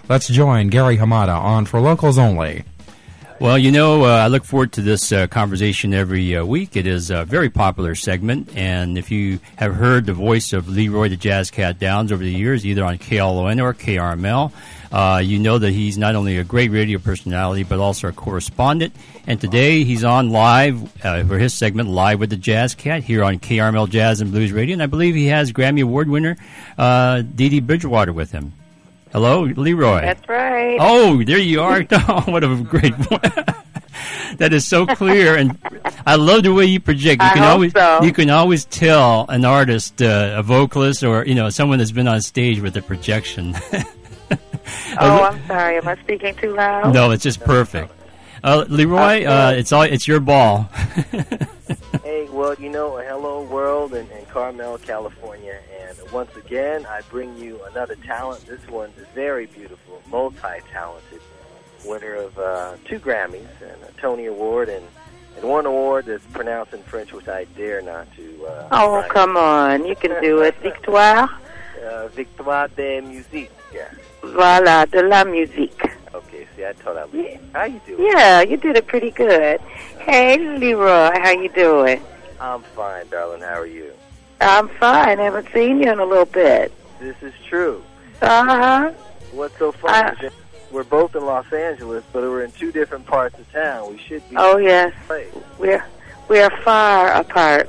Let's join Gary Hamada on For Locals Only. Well, I look forward to this conversation every week. It is a very popular segment, and if you have heard the voice of Leroy the Jazz Cat Downs over the years, either on KLON or KRML, you know that he's not only a great radio personality, but also a correspondent. And today he's on live for his segment, Live with the Jazz Cat, here on KRML Jazz and Blues Radio. And I believe he has Grammy Award winner Dee Dee Bridgewater with him. Hello, Leroy. That's right. Oh, there you are. Oh, what a great voice. That is so clear, and I love the way you project. You can always tell an artist, a vocalist, or someone that's been on stage with a projection. Oh, I'm sorry. Am I speaking too loud? No, it's just perfect. Leroy, it's your ball. Hey, well, hello world in Carmel, California, and once again, I bring you another talent. This one is very beautiful, multi-talented, winner of 2 Grammys and a Tony Award and 1 award that's pronounced in French, which I dare not to. Come on, you can do it. Victoire? Victoire de musique. Yeah. Voilà, de la musique. Okay, see, I told you. How you doing? Yeah, you did it pretty good. Hey, Leroy, how you doing? I'm fine, darling. How are you? I'm fine. I haven't seen you in a little bit. This is true. Uh-huh. What's so funny is that we're both in Los Angeles, but we're in 2 different parts of town. We should be. Oh, yes. We are far apart.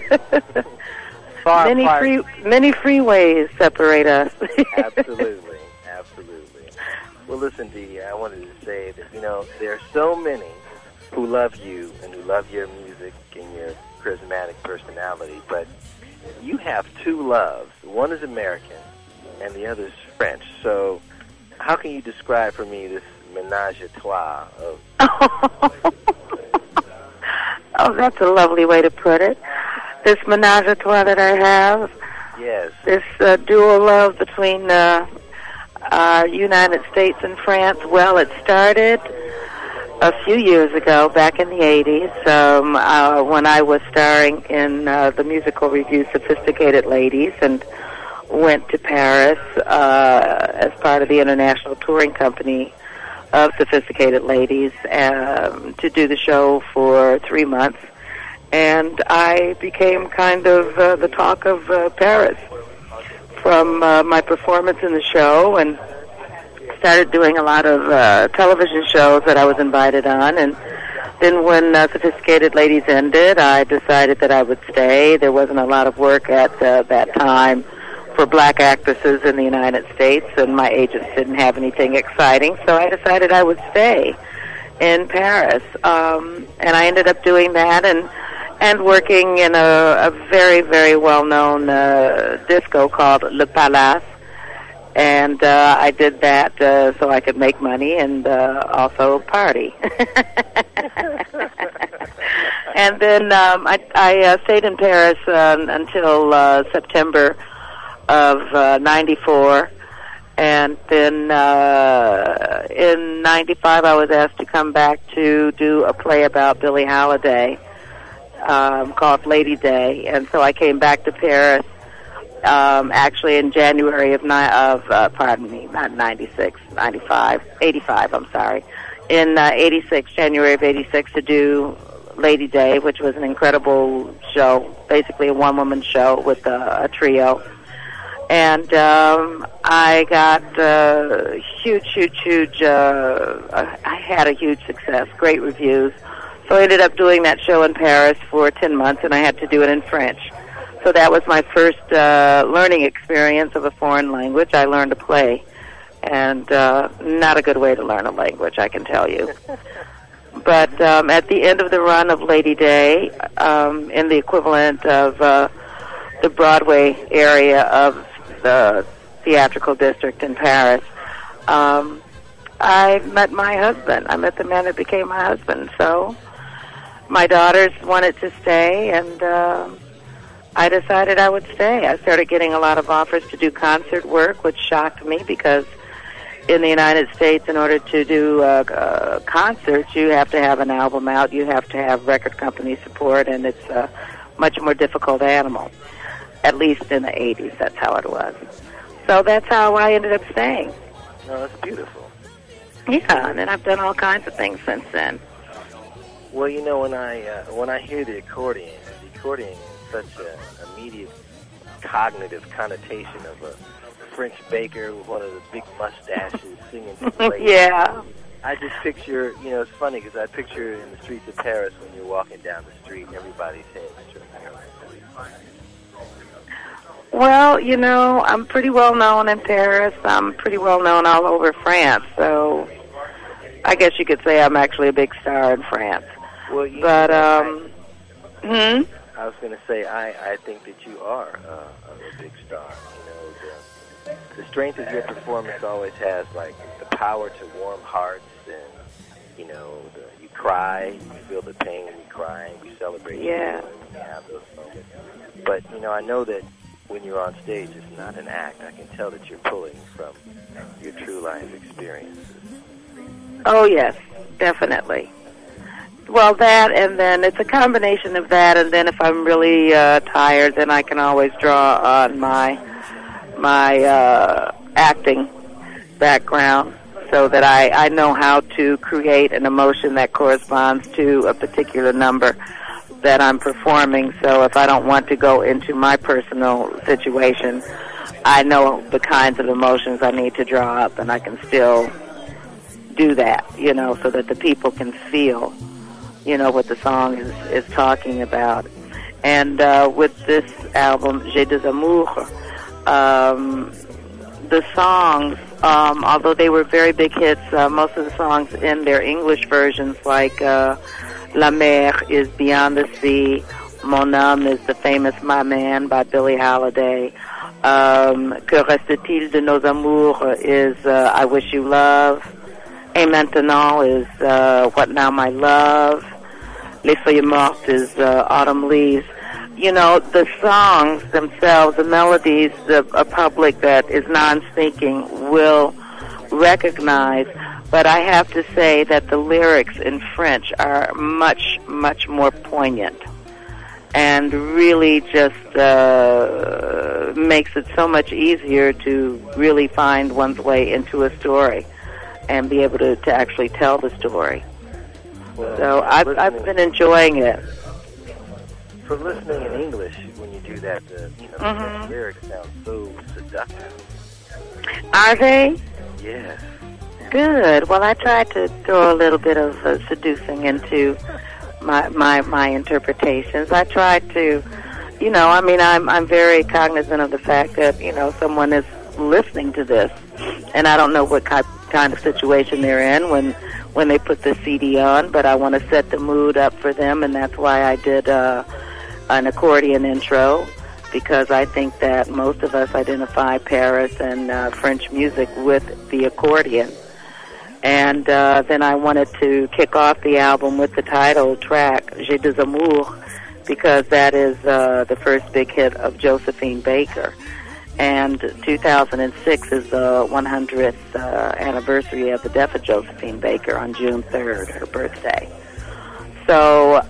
Many freeways separate us. Absolutely. Well, listen, Dee, I wanted to say that, there are so many who love you and who love your music and your charismatic personality, but you have 2 loves. One is American and the other is French. So how can you describe for me this ménage à trois of... Oh, that's a lovely way to put it. This ménage à trois that I have. Yes. This dual love between United States and France. Well, it started a few years ago, back in the 80s, when I was starring in the musical revue Sophisticated Ladies and went to Paris as part of the international touring company of Sophisticated Ladies to do the show for 3 months. And I became kind of the talk of Paris from my performance in the show, and started doing a lot of television shows that I was invited on. And then when Sophisticated Ladies ended, I decided that I would stay. There wasn't a lot of work at that time for black actresses in the United States, and my agents didn't have anything exciting, so I decided I would stay in Paris. And I ended up doing that and working in a very, very well-known disco called Le Palace. And I did that so I could make money and also party. And then I stayed in Paris until September of 94. And then in 95 I was asked to come back to do a play about Billie Holiday called Lady Day. And so I came back to Paris actually in January of pardon me, not 96, 95, 85, I'm sorry. In 86, January of 86, to do Lady Day, which was an incredible show, basically a one-woman show with a trio. And I got huge, I had a huge success, great reviews. So I ended up doing that show in Paris for 10 months, and I had to do it in French. So that was my first learning experience of a foreign language. I learned to play, and not a good way to learn a language, I can tell you. But at the end of the run of Lady Day, in the equivalent of the Broadway area of the theatrical district in Paris, I met my husband. I met the man that became my husband. So my daughters wanted to stay, and I decided I would stay. I started getting a lot of offers to do concert work, which shocked me because in the United States, in order to do concerts, you have to have an album out, you have to have record company support, and it's a much more difficult animal. At least in the 80s, that's how it was. So that's how I ended up staying. No, it's beautiful. Yeah, and then I've done all kinds of things since then. Well, you know, when I hear the accordion is such an immediate cognitive connotation of a French baker with one of the big mustaches singing to the lady. Yeah. I just picture, you know, it's funny because I picture in the streets of Paris when you're walking down the street and everybody's saying that you're Paris. Well, you know, I'm pretty well known in Paris. I'm pretty well known all over France. So I guess you could say I'm actually a big star in France. Well, you But, I was going to say, I think that you are a big star. You know, the strength of your performance always has, like, the power to warm hearts, and, you know, you cry, you feel the pain when you cry, and we celebrate Yeah. when you have those moments. But, you know, I know that when you're on stage, it's not an act. I can tell that you're pulling from your true life experiences. Oh, yes, definitely. Well, that, and then it's a combination of that, and then if I'm really tired, then I can always draw on my acting background so that I know how to create an emotion that corresponds to a particular number that I'm performing. So if I don't want to go into my personal situation, I know the kinds of emotions I need to draw up, and I can still do that, you know, so that the people can feel, you know, what the song is talking about. And with this album, J'ai des Amours, the songs, although they were very big hits, most of the songs in their English versions, like La Mer is Beyond the Sea, Mon Homme is the famous My Man by Billie Holiday, Que Reste-t-il de Nos Amours is I Wish You Love, Et Maintenant is What Now My Love, Les Feuilles Mortes is Autumn Leaves. You know, the songs themselves, the melodies, a public that is non-speaking will recognize, but I have to say that the lyrics in French are much, much more poignant and really just makes it so much easier to really find one's way into a story and be able to actually tell the story. Well, so I've been enjoying it. For listening in English, when you do that, the lyrics sound so seductive. Are they? Yes. Good. Well, I tried to throw a little bit of seducing into my interpretations. I tried to, you know, I mean, I'm very cognizant of the fact that, you know, someone is listening to this, and I don't know what kind of situation they're in when they put the CD on, but I want to set the mood up for them, and that's why I did an accordion intro, because I think that most of us identify Paris and French music with the accordion. And then I wanted to kick off the album with the title track, J'ai des Amours, because that is the first big hit of Josephine Baker. And 2006 is the 100th anniversary of the death of Josephine Baker on June 3rd, her birthday. So,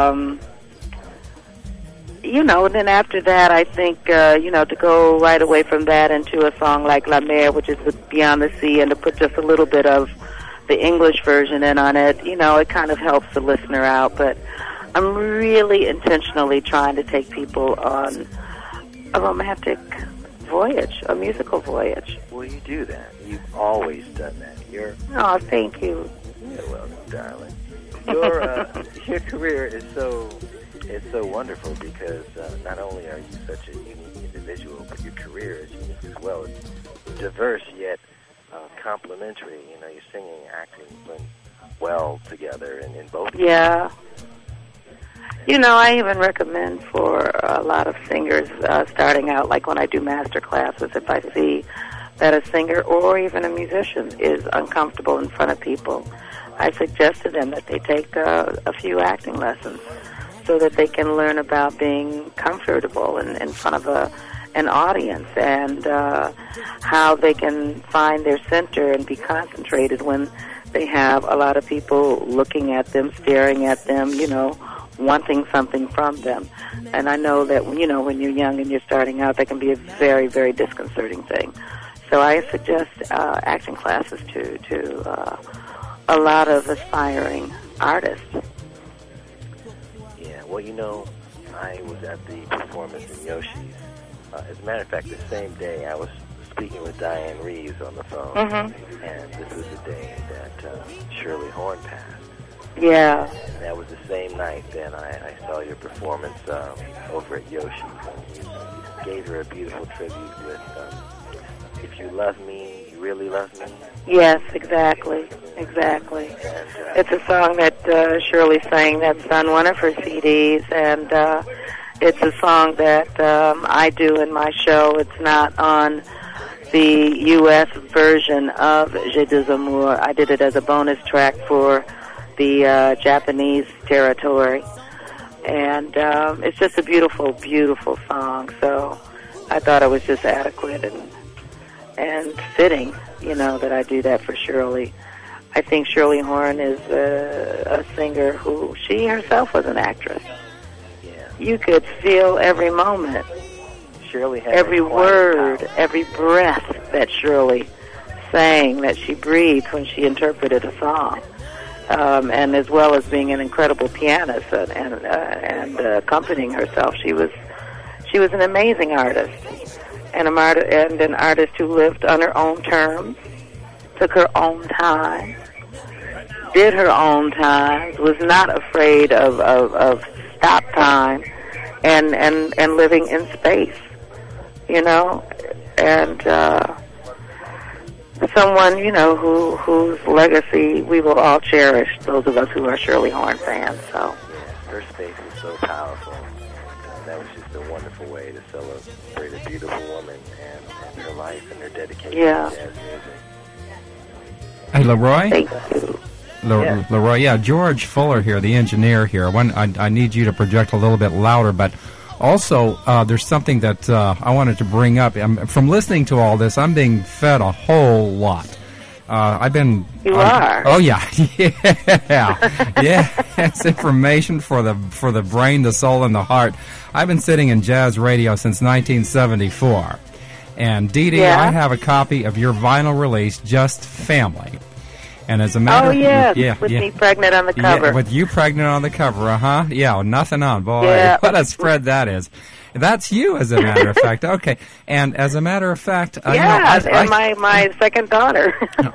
you know, and then after that, I think, you know, to go right away from that into a song like La Mer, which is Beyond the Sea, and to put just a little bit of the English version in on it, you know, it kind of helps the listener out. But I'm really intentionally trying to take people on a romantic voyage, a musical voyage. Well, you do that. You've always done that. Oh, thank you. You're welcome, darling. Your career is so wonderful because not only are you such a unique individual, but your career is unique as well. It's diverse yet complementary. You know, your singing, acting blend well together in both. Yeah. You know, I even recommend for a lot of singers starting out, like when I do master classes, if I see that a singer or even a musician is uncomfortable in front of people, I suggest to them that they take a few acting lessons so that they can learn about being comfortable in front of an audience, and how they can find their center and be concentrated when they have a lot of people looking at them, staring at them, you know, wanting something from them. And I know that, you know, when you're young and you're starting out, that can be a very, very disconcerting thing. So I suggest acting classes to a lot of aspiring artists. Yeah, well, you know, I was at the performance in Yoshi's. As a matter of fact, the same day I was speaking with Diane Reeves on the phone, Mm-hmm. and this was the day that Shirley Horn passed. Yeah. And that was the same night then I saw your performance over at Yoshi's. And you gave her a beautiful tribute with If You Love Me, You Really Love Me. Yes, exactly. Exactly. And, It's a song that Shirley sang that's on one of her CDs, and it's a song that I do in my show. It's not on the U.S. version of Je Deux Amours. I did it as a bonus track for the Japanese territory. And it's just a beautiful, beautiful song. So I thought it was just adequate and fitting, you know, that I do that for Shirley. I think Shirley Horn is a singer who, she herself was an actress. yeah. You could feel every moment, Shirley had every a quiet word, power. every breath that Shirley sang, that she breathed when she interpreted a song. And as well as being an incredible pianist and accompanying herself, she was an amazing artist, and an artist who lived on her own terms, took her own time, did her own times, was not afraid of stop time, and living in space, you know, and someone, you know, whose legacy we will all cherish, those of us who are Shirley Horn fans. So Yeah, her space is so powerful. That was just a wonderful way to celebrate a beautiful woman and her life and her dedication Yeah. to jazz music. Hey, Leroy? thank you. Yeah. Leroy, yeah, George Fuller here, the engineer here. I need you to project a little bit louder, but also there's something that I wanted to bring up. From listening to all this, I'm being fed a whole lot. I've been... You are? Oh, yeah. Yeah. It's information for the brain, the soul, and the heart. I've been sitting in jazz radio since 1974. And, Dee Dee, Yeah? I have a copy of your vinyl release, Just Family. And as a matter Oh, yes, yeah, with yeah. me pregnant on the cover. Yeah, with you pregnant on the cover, Yeah, nothing on. Boy, Yeah. what a spread that is. That's you, as a matter of fact. Okay, and as a matter of fact, yeah, you know, and my second daughter.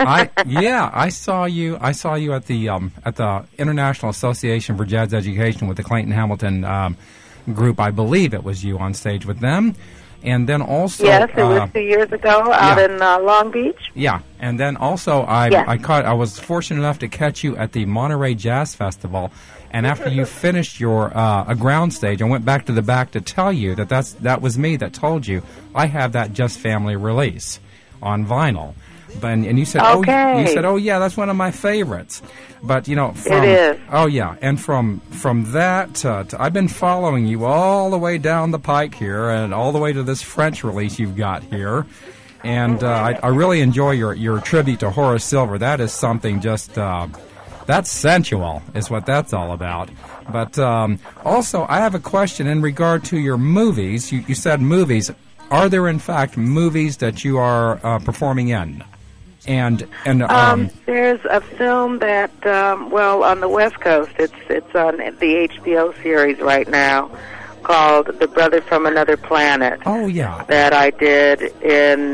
I saw you at the International Association for Jazz Education with the Clayton Hamilton group. I believe it was you on stage with them. And then also... Yes, it was 2 years ago out yeah. in Long Beach. Yeah, and then also I was fortunate enough to catch you at the Monterey Jazz Festival, and after you finished your a ground stage, I went back to the back to tell you that was me that told you I have that Just Family release on vinyl. And you said, Okay. oh yeah, that's one of my favorites. But you know, It is. Oh yeah, and from that, I've been following you all the way down the pike here, and all the way to this French release you've got here. And I really enjoy your tribute to Horace Silver. That is something just that's sensual, is what that's all about. But also, I have a question in regard to your movies. You said movies. Are there in fact movies that you are performing in? And there's a film that on the West Coast, it's on the HBO series right now, called The Brother from Another Planet. Oh yeah, that I did in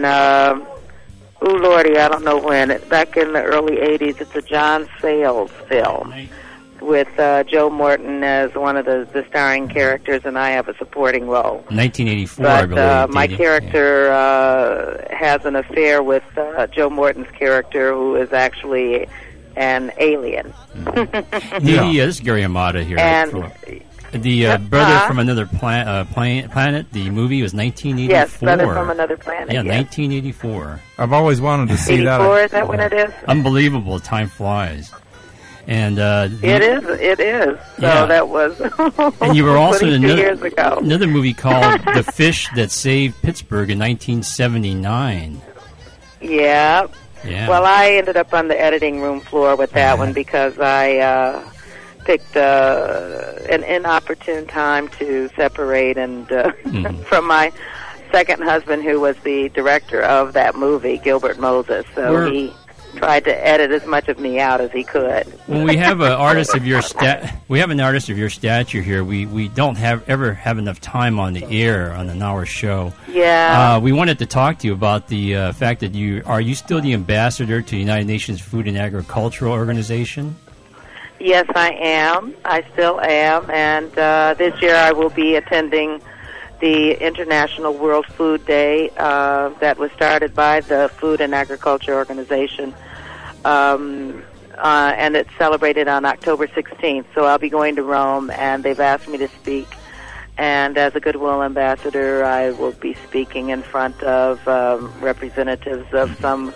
Lordy, I don't know when, back in the early '80s. It's a John Sayles film with Joe Morton as one of the starring characters, and I have a supporting role. 1984, I But believe. my Dee Dee. character has an affair with Joe Morton's character, who is actually an alien. Dee Dee, this is Gary Amata here. And The Brother from Another Planet, the movie was 1984. yes, Brother from Another Planet. Yeah, yes. 1984. I've always wanted to see 84, is that. that when it is? Unbelievable, time flies. And It is. So Yeah. that was And you were also in 22 years ago. another movie called The Fish That Saved Pittsburgh in 1979. Yeah. Yeah. Well, I ended up on the editing room floor with that one because I picked an inopportune time to separate and from my second husband who was the director of that movie, Gilbert Moses. So he tried to edit as much of me out as he could. When we have an artist of your stature here, we don't ever have enough time on the air on an hour show. Yeah. We wanted to talk to you about the fact that are you still the ambassador to the United Nations Food and Agricultural Organization? Yes, I am. I still am. And this year I will be attending the International World Food Day that was started by the Food and Agriculture Organization. And it's celebrated on October 16th. So I'll be going to Rome, and they've asked me to speak. And as a Goodwill Ambassador, I will be speaking in front of representatives of some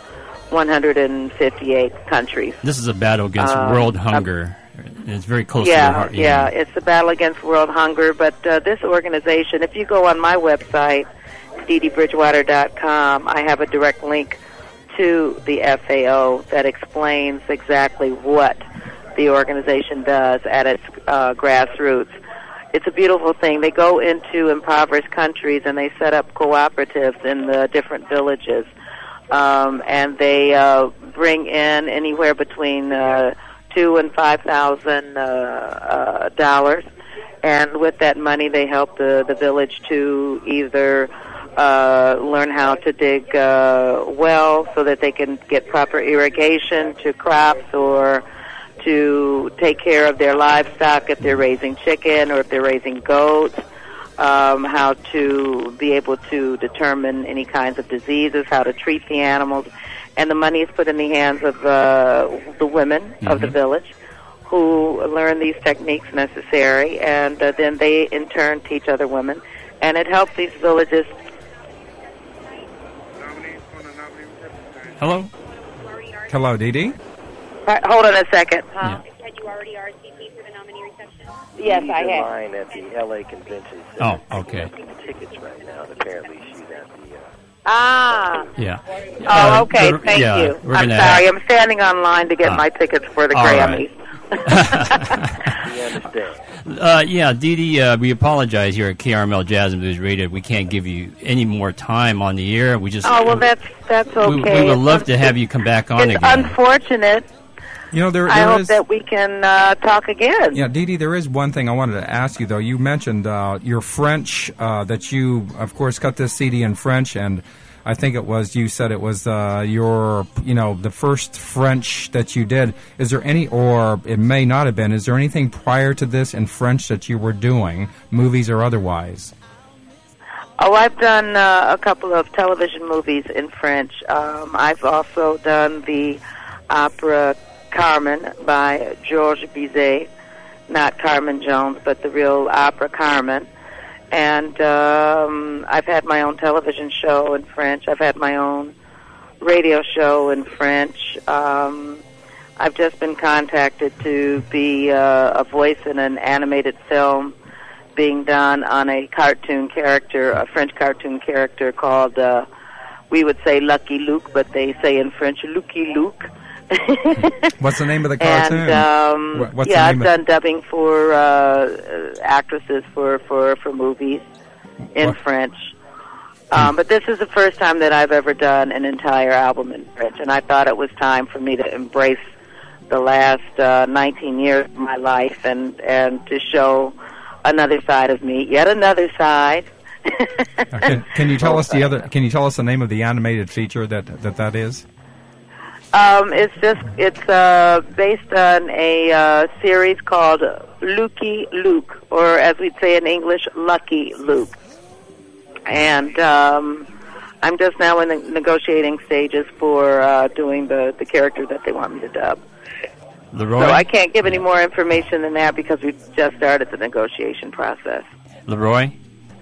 158 countries. This is a battle against world hunger. It's very close to your heart. Yeah, it's a battle against world hunger. But this organization, if you go on my website, DeeDeeBridgewater.com, I have a direct link to the FAO that explains exactly what the organization does at its grassroots. It's a beautiful thing. They go into impoverished countries and they set up cooperatives in the different villages, and they bring in anywhere between $2,000 and $5,000 dollars, and with that money they help the village to either learn how to dig well so that they can get proper irrigation to crops, or to take care of their livestock if they're raising chicken or if they're raising goats, how to be able to determine any kinds of diseases, how to treat the animals. And the money is put in the hands of the women of the village, who learn these techniques necessary, and then they in turn teach other women. And it helps these villages. Hello? Hello, Dee Dee. Hold on a second. Yeah. Had you already RSVP'd for the nominee reception? Yes, I She's in have. line at the LA Convention Center. Oh, okay. Getting tickets right now, and apparently she's at the... Ah. Yeah. Oh, okay. Thank you. I'm sorry. I'm standing online to get my tickets for the Grammys. We understand. Yeah, Dee Dee, we apologize here at KRML Jazz and Blues Radio. We can't give you any more time on the air. We just that's okay. We would love to have you come back on it's again. Unfortunate. You know, there I hope is, that we can talk again. Yeah, Dee Dee, there is one thing I wanted to ask you, though. You mentioned your French, that you, of course, cut this CD in French, and I think you said it was the first French that you did. Is there any, or it may not have been, is there anything prior to this in French that you were doing, movies or otherwise? Oh, I've done a couple of television movies in French. I've also done the opera Carmen by Georges Bizet, not Carmen Jones, but the real opera Carmen. And I've had my own television show in French. I've had my own radio show in French. I've just been contacted to be a voice in an animated film being done on a cartoon character, a French cartoon character called, we would say Lucky Luke, but they say in French, Lucky Luke. What's the name of the cartoon? And, I've done dubbing for actresses for movies in French. But this is the first time that I've ever done an entire album in French, and I thought it was time for me to embrace the last 19 years of my life and to show another side of me, yet another side. Can you tell us Can you tell us the name of the animated feature that is? It's based on a series called Lucky Luke, or as we'd say in English, Lucky Luke. And I'm just now in the negotiating stages for doing the character that they want me to dub. Leroy? So I can't give any more information than that because we've just started the negotiation process. Leroy?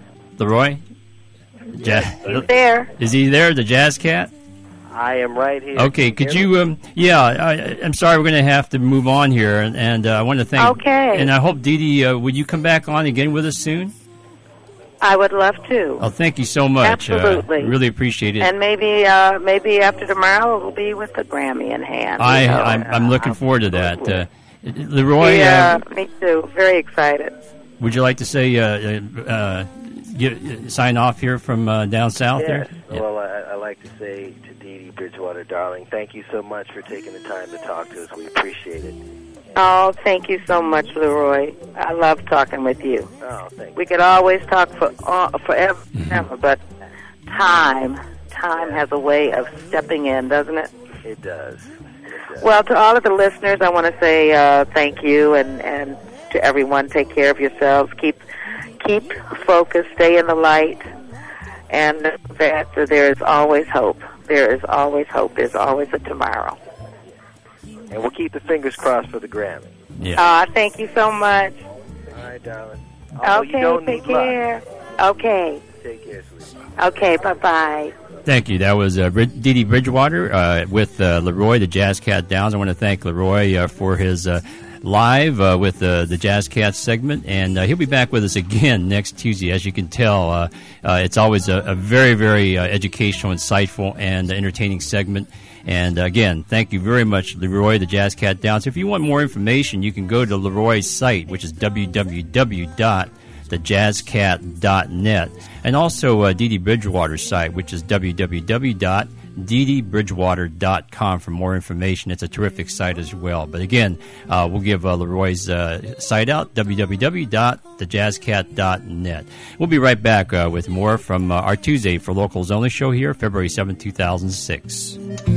He's there. Is he there, the Jazz Cat? I am right here. Okay, could you, I'm sorry, we're going to have to move on here, and I want to thank... Okay. And I hope, Dee Dee, would you come back on again with us soon? I would love to. Oh, thank you so much. Absolutely. Really appreciate it. And maybe after tomorrow we'll be with the Grammy in hand. I'm looking forward to that. Leroy? Yeah, me too. Very excited. Would you like to say sign off here from down south Yes. there? Yeah. Well, I like to say to Dee Dee Bridgewater, darling, thank you so much for taking the time to talk to us. We appreciate it. Oh, thank you so much, Leroy. I love talking with you. Oh, thank you. We could always talk forever, but time has a way of stepping in, doesn't it? It does. Well, to all of the listeners, I want to say thank you, and to everyone, take care of yourselves. Keep focused, stay in the light, and that there is always hope. There is always hope. There's always a tomorrow. And we'll keep the fingers crossed for the Grammy. Yeah. Thank you so much. All right, darling. Although you Okay, don't take need luck. care. Okay. Take care, sweetie. Okay, bye-bye. Thank you. That was Dee Dee Bridgewater with Leroy, the Jazz Cat Downs. I want to thank Leroy for his live with the Jazz Cat segment, and he'll be back with us again next Tuesday. As you can tell, it's always a very, very educational, insightful, and entertaining segment. And again, thank you very much, Leroy, the Jazz Cat Downs. If you want more information, you can go to Leroy's site, which is www.thejazzcat.net, and also Dee Dee Bridgewater's site, which is www.ddbridgewater.com for more information. It's a terrific site as well. But again, we'll give Leroy's site out, www.thejazzcat.net. We'll be right back with more from our Tuesday for Locals Only show here, February 7, 2006.